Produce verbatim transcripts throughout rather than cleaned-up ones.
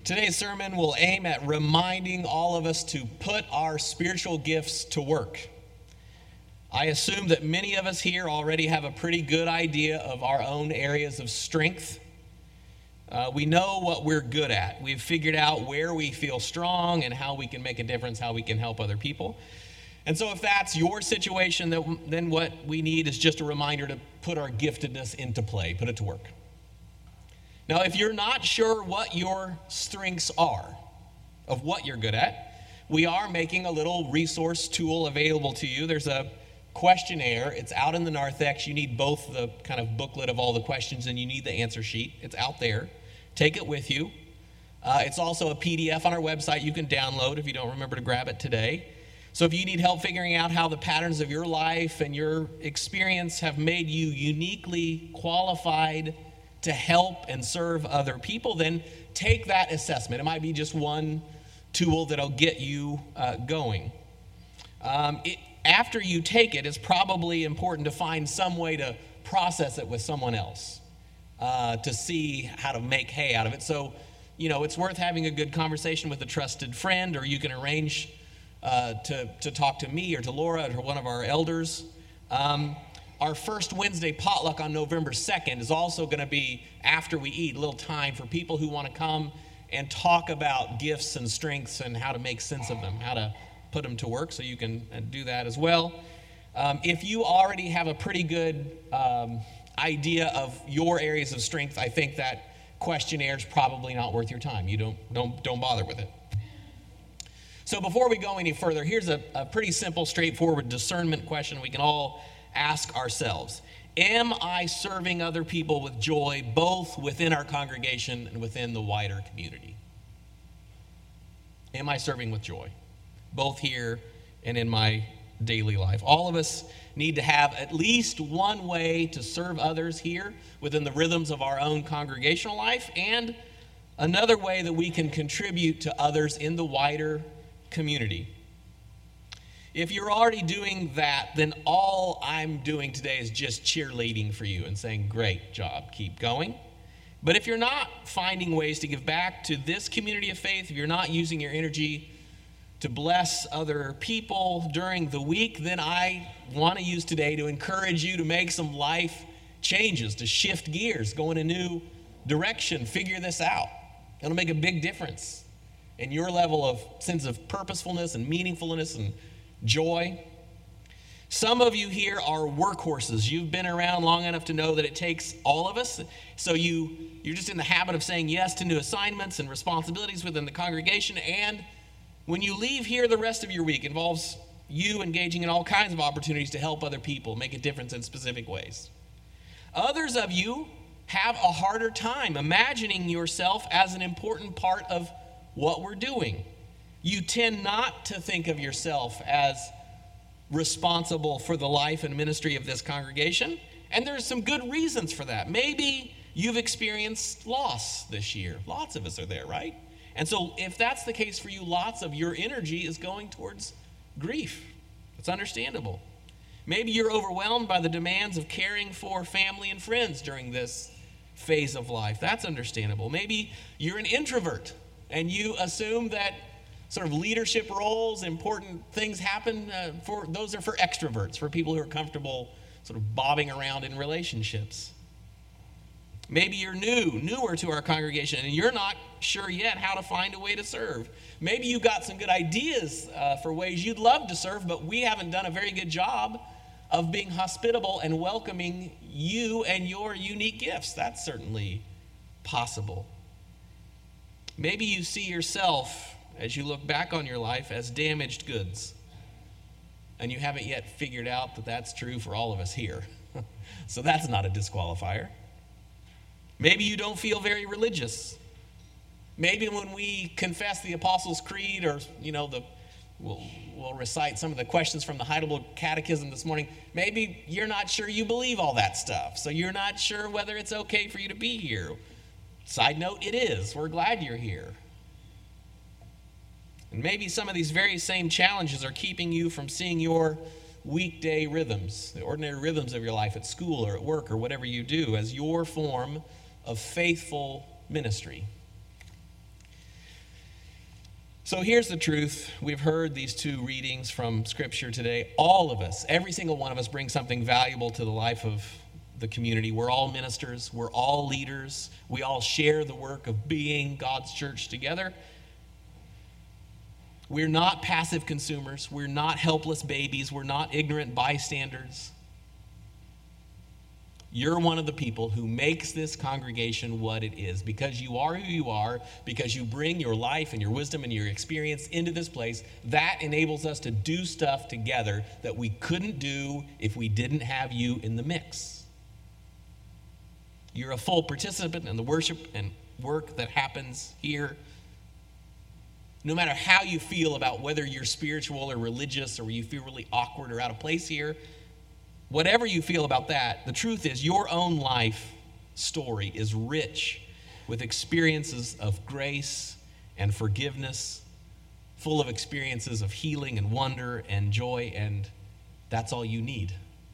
Today's sermon will aim at reminding all of us to put our spiritual gifts to work. I assume that many of us here already have a pretty good idea of our own areas of strength. Uh, we know what we're good at. We've figured out where we feel strong and how we can make a difference, how we can help other people. And so if that's your situation, then what we need is just a reminder to put our giftedness into play, put it to work. Now, if you're not sure what your strengths are, of what you're good at, we are making a little resource tool available to you. There's a questionnaire. It's out in the narthex. You need both the kind of booklet of all the questions and you need the answer sheet. It's out there. Take it with you. Uh, it's also a P D F on our website you can download if you don't remember to grab it today. So if you need help figuring out how the patterns of your life and your experience have made you uniquely qualified to help and serve other people, then take that assessment. It might be just one tool that'll get you uh, going. Um, it, after you take it, it's probably important to find some way to process it with someone else uh, to see how to make hay out of it. So, you know, it's worth having a good conversation with a trusted friend, or you can arrange uh, to, to talk to me or to Laura or to one of our elders. Um, Our first Wednesday potluck on November second is also going to be after we eat, a little time for people who want to come and talk about gifts and strengths and how to make sense of them, how to put them to work, so you can do that as well. Um, if you already have a pretty good um, idea of your areas of strength, I think that questionnaire is probably not worth your time. You don't, don't, don't bother with it. So before we go any further, here's a, a pretty simple, straightforward discernment question we can all ask ourselves. Am I serving other people with joy, both within our congregation and within the wider community? Am I serving with joy, both here and in my daily life? All of us need to have at least one way to serve others here within the rhythms of our own congregational life, and another way that we can contribute to others in the wider community. If you're already doing that, then all I'm doing today is just cheerleading for you and saying, great job, keep going. But if you're not finding ways to give back to this community of faith, if you're not using your energy to bless other people during the week, then I want to use today to encourage you to make some life changes, to shift gears, go in a new direction, figure this out. It'll make a big difference in your level of sense of purposefulness and meaningfulness and joy. Some of you here are workhorses. You've been around long enough to know that it takes all of us. So you, you're just in the habit of saying yes to new assignments and responsibilities within the congregation. And when you leave here, the rest of your week involves you engaging in all kinds of opportunities to help other people, make a difference in specific ways. Others of you have a harder time imagining yourself as an important part of what we're doing. You tend not to think of yourself as responsible for the life and ministry of this congregation, and there's some good reasons for that. Maybe you've experienced loss this year. Lots of us are there, right? And so if that's the case for you, lots of your energy is going towards grief. It's understandable. Maybe you're overwhelmed by the demands of caring for family and friends during this phase of life. That's understandable. Maybe you're an introvert and you assume that sort of leadership roles, important things happen uh, for, those are for extroverts, for people who are comfortable sort of bobbing around in relationships. Maybe you're new, newer to our congregation, and you're not sure yet how to find a way to serve. Maybe you got some good ideas uh, for ways you'd love to serve, but we haven't done a very good job of being hospitable and welcoming you and your unique gifts. That's certainly possible. Maybe you see yourself, as you look back on your life, as damaged goods. And you haven't yet figured out that that's true for all of us here. So that's not a disqualifier. Maybe you don't feel very religious. Maybe when we confess the Apostles' Creed, or, you know, the we'll, we'll recite some of the questions from the Heidelberg Catechism this morning, maybe you're not sure you believe all that stuff. So you're not sure whether it's okay for you to be here. Side note, it is. We're glad you're here. And maybe some of these very same challenges are keeping you from seeing your weekday rhythms, the ordinary rhythms of your life at school or at work or whatever you do, as your form of faithful ministry. So here's the truth. We've heard these two readings from Scripture today. All of us, every single one of us, brings something valuable to the life of the community. We're all ministers. We're all leaders. We all share the work of being God's church together. We're not passive consumers. We're not helpless babies. We're not ignorant bystanders. You're one of the people who makes this congregation what it is, because you are who you are, because you bring your life and your wisdom and your experience into this place. That enables us to do stuff together that we couldn't do if we didn't have you in the mix. You're a full participant in the worship and work that happens here. No matter how you feel about whether you're spiritual or religious, or you feel really awkward or out of place here, whatever you feel about that, the truth is your own life story is rich with experiences of grace and forgiveness, full of experiences of healing and wonder and joy, and that's all you need.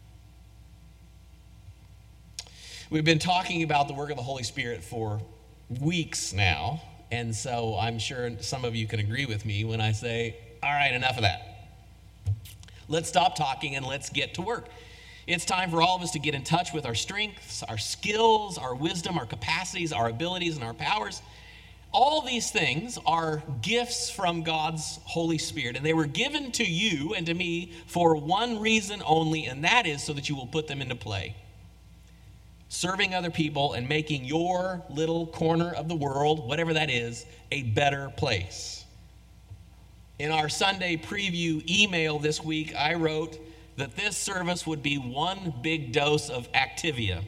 We've been talking about the work of the Holy Spirit for weeks now, and so I'm sure some of you can agree with me when I say, all right, enough of that. Let's stop talking and let's get to work. It's time for all of us to get in touch with our strengths, our skills, our wisdom, our capacities, our abilities, and our powers. All these things are gifts from God's Holy Spirit, and they were given to you and to me for one reason only, and that is so that you will put them into play. Serving other people and making your little corner of the world, whatever that is, a better place. In our Sunday preview email this week, I wrote that this service would be one big dose of Activia.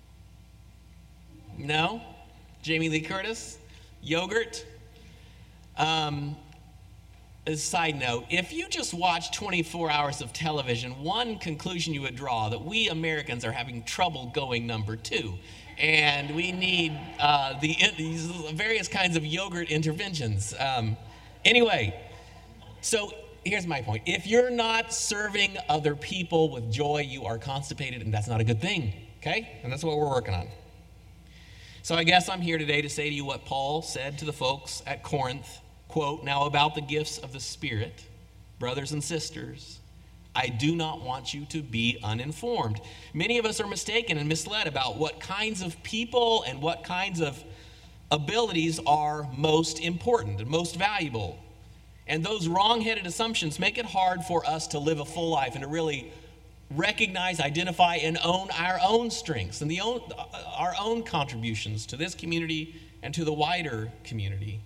No? Jamie Lee Curtis? Yogurt? Um, as a side note, if you just watch twenty-four hours of television, one conclusion you would draw that we Americans are having trouble going number two. And we need uh, the, these various kinds of yogurt interventions. Um, anyway, so here's my point. If you're not serving other people with joy, you are constipated, and that's not a good thing, okay? And that's what we're working on. So I guess I'm here today to say to you what Paul said to the folks at Corinth, quote, "Now about the gifts of the Spirit, brothers and sisters, I do not want you to be uninformed." Many of us are mistaken and misled about what kinds of people and what kinds of abilities are most important and most valuable. And those wrong-headed assumptions make it hard for us to live a full life and to really recognize, identify, and own our own strengths and the own, our own contributions to this community and to the wider community.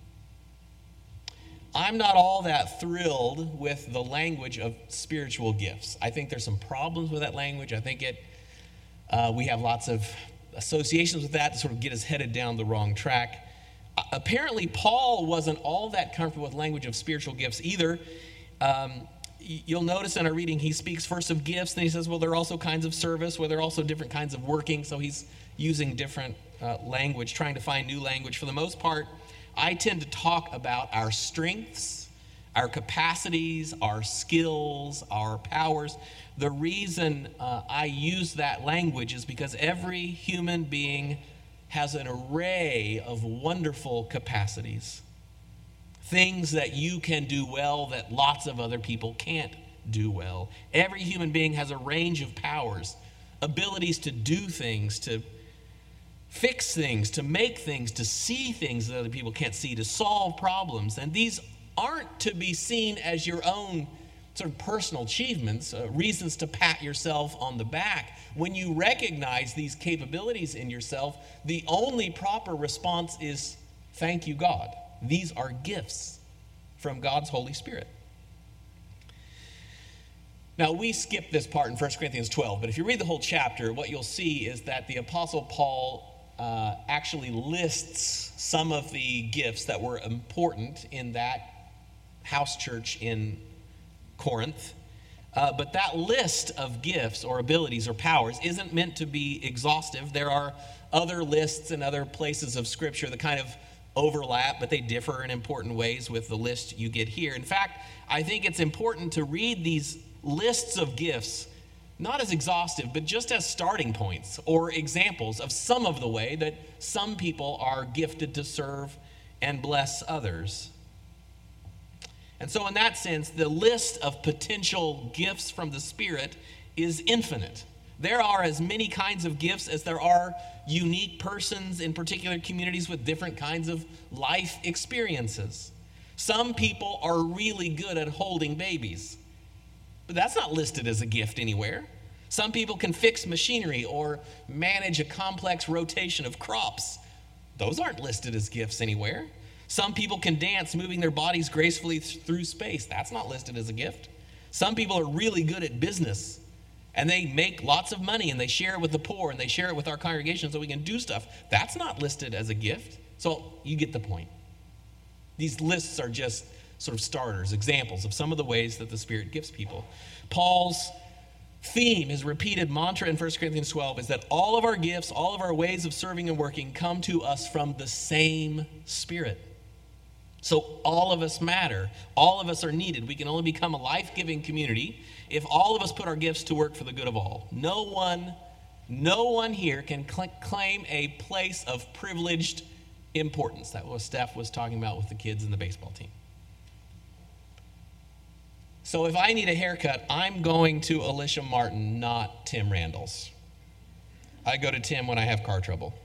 I'm not all that thrilled with the language of spiritual gifts. I think there's some problems with that language. I think it uh, we have lots of associations with that to sort of get us headed down the wrong track. Apparently, Paul wasn't all that comfortable with language of spiritual gifts either. Um, you'll notice in our reading, he speaks first of gifts, then he says, well, there are also kinds of service, where there are also different kinds of working. So he's using different uh, language, trying to find new language. For the most part, I tend to talk about our strengths, our capacities, our skills, our powers. The reason uh, I use that language is because every human being has an array of wonderful capacities, things that you can do well that lots of other people can't do well. Every human being has a range of powers, abilities to do things, to fix things, to make things, to see things that other people can't see, to solve problems. And these aren't to be seen as your own sort of personal achievements, uh, reasons to pat yourself on the back. When you recognize these capabilities in yourself, the only proper response is, thank you, God. These are gifts from God's Holy Spirit. Now, we skip this part in First Corinthians twelve, but if you read the whole chapter, what you'll see is that the Apostle Paul uh, actually lists some of the gifts that were important in that house church in Corinth. Uh, but that list of gifts or abilities or powers isn't meant to be exhaustive. There are other lists and other places of Scripture that kind of overlap, but they differ in important ways with the list you get here. In fact, I think it's important to read these lists of gifts not as exhaustive, but just as starting points or examples of some of the way that some people are gifted to serve and bless others. And so in that sense, the list of potential gifts from the Spirit is infinite. There are as many kinds of gifts as there are unique persons in particular communities with different kinds of life experiences. Some people are really good at holding babies, but that's not listed as a gift anywhere. Some people can fix machinery or manage a complex rotation of crops. Those aren't listed as gifts anywhere. Some people can dance, moving their bodies gracefully th- through space. That's not listed as a gift. Some people are really good at business, and they make lots of money, and they share it with the poor, and they share it with our congregation so we can do stuff. That's not listed as a gift. So you get the point. These lists are just sort of starters, examples of some of the ways that the Spirit gifts people. Paul's theme, his repeated mantra in First Corinthians twelve, is that all of our gifts, all of our ways of serving and working come to us from the same Spirit. So all of us matter. All of us are needed. We can only become a life-giving community if all of us put our gifts to work for the good of all. No one, no one here can cl- claim a place of privileged importance. That was Steph was talking about with the kids in the baseball team. So if I need a haircut, I'm going to Alicia Martin, not Tim Randall's. I go to Tim when I have car trouble.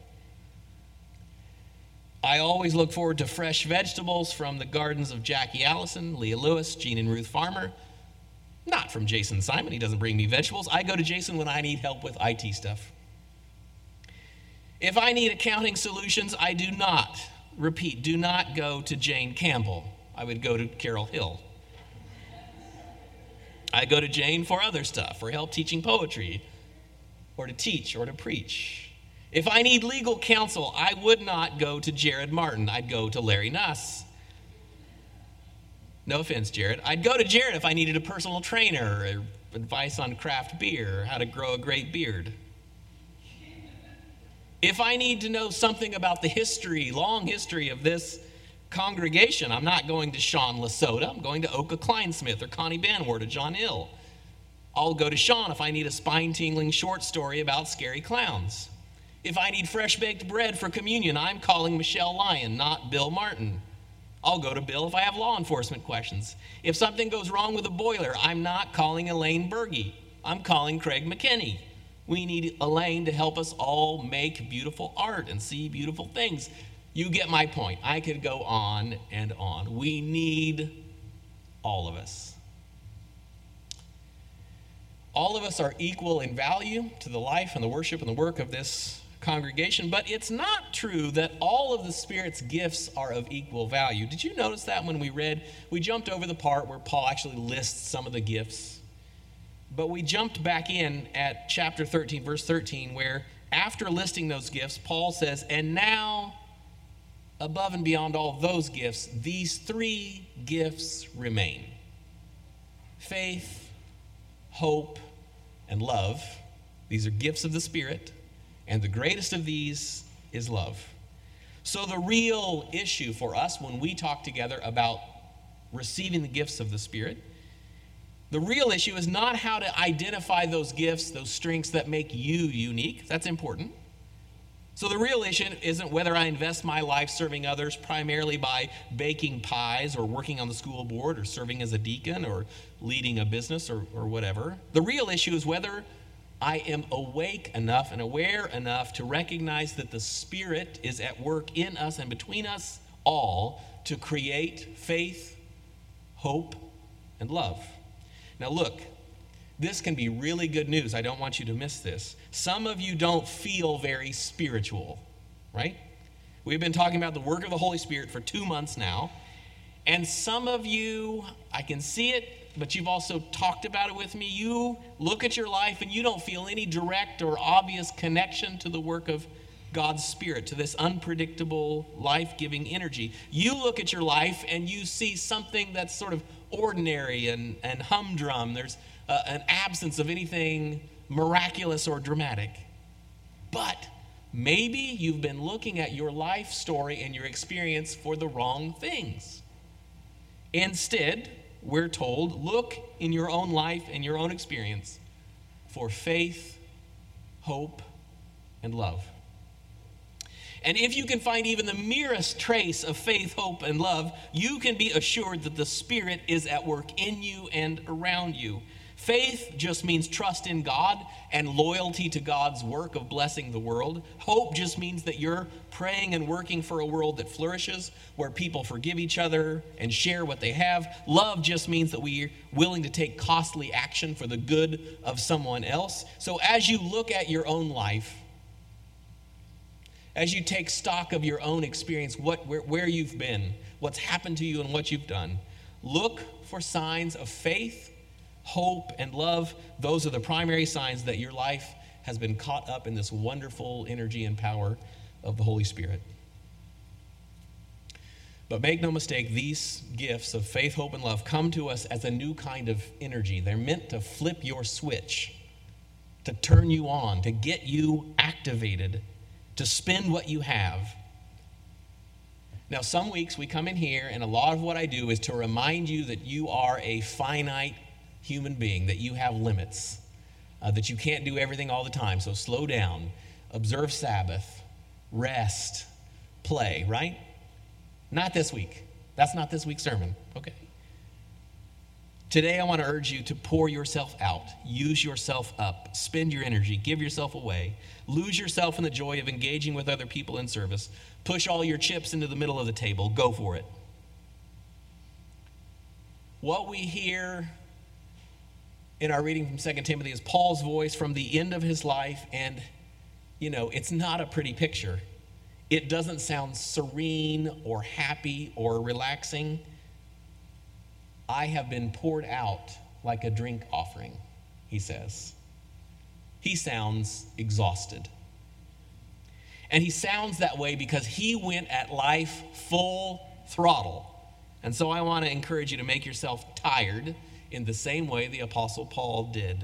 I always look forward to fresh vegetables from the gardens of Jackie Allison, Leah Lewis, Jean and Ruth Farmer. Not from Jason Simon. He doesn't bring me vegetables. I go to Jason when I need help with I T stuff. If I need accounting solutions, I do not, repeat, do not go to Jane Campbell. I would go to Carol Hill. I go to Jane for other stuff, for help teaching poetry, or to teach, or to preach. If I need legal counsel, I would not go to Jared Martin. I'd go to Larry Nuss. No offense, Jared. I'd go to Jared if I needed a personal trainer, or advice on craft beer, or how to grow a great beard. If I need to know something about the history, long history of this congregation, I'm not going to Sean Lasota. I'm going to Oka Kleinsmith or Connie Banwart or John Hill. I'll go to Sean if I need a spine-tingling short story about scary clowns. If I need fresh-baked bread for communion, I'm calling Michelle Lyon, not Bill Martin. I'll go to Bill if I have law enforcement questions. If something goes wrong with a boiler, I'm not calling Elaine Berge. I'm calling Craig McKinney. We need Elaine to help us all make beautiful art and see beautiful things. You get my point. I could go on and on. We need all of us. All of us are equal in value to the life and the worship and the work of this congregation, but it's not true that all of the Spirit's gifts are of equal value. Did you notice that when we read? We jumped over the part where Paul actually lists some of the gifts, but we jumped back in at chapter thirteen, verse thirteen, where after listing those gifts, Paul says, and now, above and beyond all those gifts, these three gifts remain: faith, hope, and love. These are gifts of the Spirit, and the greatest of these is love. So the real issue for us when we talk together about receiving the gifts of the Spirit, the real issue is not how to identify those gifts, those strengths that make you unique. That's important. So the real issue isn't whether I invest my life serving others primarily by baking pies or working on the school board or serving as a deacon or leading a business or, or whatever. The real issue is whether I am awake enough and aware enough to recognize that the Spirit is at work in us and between us all to create faith, hope, and love. Now look, this can be really good news. I don't want you to miss this. Some of you don't feel very spiritual, right? We've been talking about the work of the Holy Spirit for two months now. And some of you, I can see it, but you've also talked about it with me. You look at your life and you don't feel any direct or obvious connection to the work of God's Spirit, to this unpredictable, life-giving energy. You look at your life and you see something that's sort of ordinary and, and humdrum. There's uh, an absence of anything miraculous or dramatic. But maybe you've been looking at your life story and your experience for the wrong things. Instead, we're told, look in your own life and your own experience for faith, hope, and love. And if you can find even the merest trace of faith, hope, and love, you can be assured that the Spirit is at work in you and around you. Faith just means trust in God and loyalty to God's work of blessing the world. Hope just means that you're praying and working for a world that flourishes, where people forgive each other and share what they have. Love just means that we're willing to take costly action for the good of someone else. So as you look at your own life, as you take stock of your own experience, what, where, where you've been, what's happened to you, and what you've done, look for signs of faith, hope, and love. Those are the primary signs that your life has been caught up in this wonderful energy and power of the Holy Spirit. But make no mistake, these gifts of faith, hope, and love come to us as a new kind of energy. They're meant to flip your switch, to turn you on, to get you activated, to spend what you have. Now, some weeks we come in here, and a lot of what I do is to remind you that you are a finite human being, that you have limits, uh, that you can't do everything all the time. So slow down, observe Sabbath, rest, play, right? Not this week. That's not this week's sermon. Okay. Today I want to urge you to pour yourself out, use yourself up, spend your energy, give yourself away, lose yourself in the joy of engaging with other people in service, push all your chips into the middle of the table, go for it. What we hear in our reading from Second Timothy is Paul's voice from the end of his life, and, you know, it's not a pretty picture. It doesn't sound serene or happy or relaxing. I have been poured out like a drink offering, he says. He sounds exhausted. And he sounds that way because he went at life full throttle. And so I want to encourage you to make yourself tired in the same way the Apostle Paul did.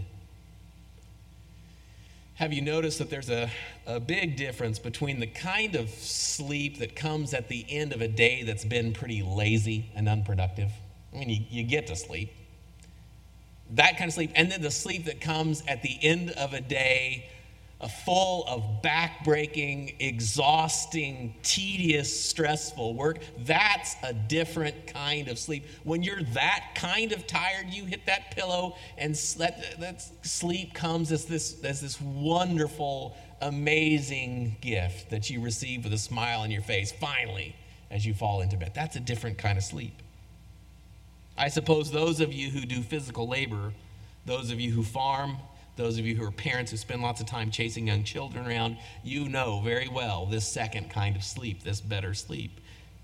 Have you noticed that there's a, a big difference between the kind of sleep that comes at the end of a day that's been pretty lazy and unproductive? I mean, you, you get to sleep. That kind of sleep. And then the sleep that comes at the end of a day, uh, full of back-breaking, exhausting, tedious, stressful work. That's a different kind of sleep. When you're that kind of tired, you hit that pillow, and that, that sleep comes as this, as this wonderful, amazing gift that you receive with a smile on your face, finally, as you fall into bed. That's a different kind of sleep. I suppose those of you who do physical labor, those of you who farm, those of you who are parents who spend lots of time chasing young children around, you know very well this second kind of sleep, this better sleep.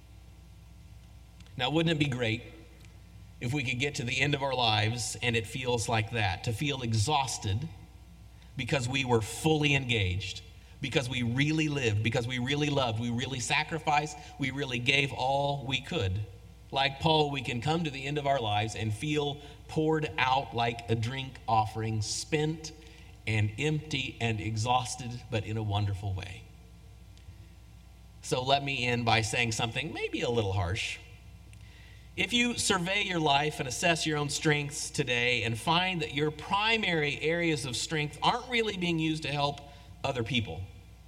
Now, wouldn't it be great if we could get to the end of our lives and it feels like that, to feel exhausted because we were fully engaged, because we really lived, because we really loved, we really sacrificed, we really gave all we could. Like Paul, we can come to the end of our lives and feel poured out like a drink offering, spent and empty and exhausted, but in a wonderful way. So let me end by saying something maybe a little harsh. If you survey your life and assess your own strengths today and find that your primary areas of strength aren't really being used to help other people,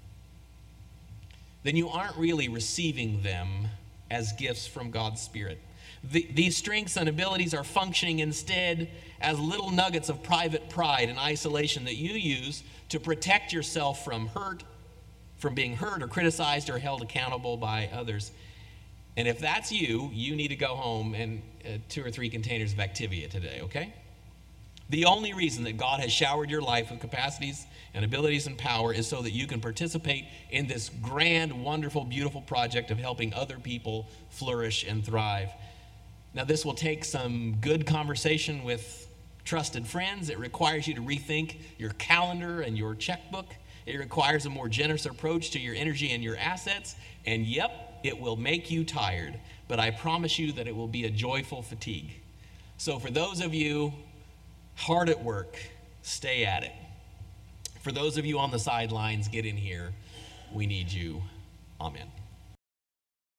then you aren't really receiving them as gifts from God's Spirit. The, these strengths and abilities are functioning instead as little nuggets of private pride and isolation that you use to protect yourself from hurt, from being hurt or criticized or held accountable by others. And if that's you, you need to go home and uh, two or three containers of Activia today, okay? The only reason that God has showered your life with capacities and abilities and power is so that you can participate in this grand, wonderful, beautiful project of helping other people flourish and thrive. Now, this will take some good conversation with trusted friends. It requires you to rethink your calendar and your checkbook. It requires a more generous approach to your energy and your assets. And yep, it will make you tired, but I promise you that it will be a joyful fatigue. So for those of you hard at work, stay at it. For those of you on the sidelines, get in here. We need you. Amen.